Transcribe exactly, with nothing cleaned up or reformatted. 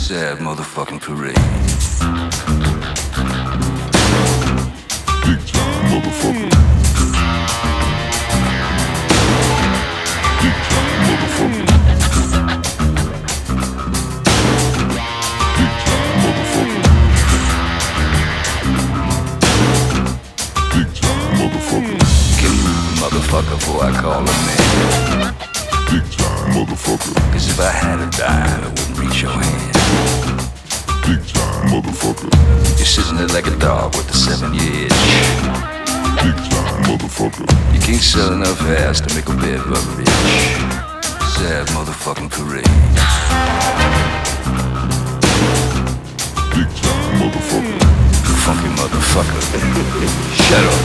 Sad motherfucking parade. Big time motherfucker. Big time motherfucker. Big time motherfucker. Big time motherfucker. Get moving, motherfucker, before I call a man. Big time motherfucker. Cause if I had a dime, it wouldn't reach your hand. Big time motherfucker. You're sitting there like a dog with a seven-year itch. Big time motherfucker. You can't sell enough ass to make a bed rug rich. Sad motherfucking parade. Big time motherfucker. Funky motherfucker. Shut up.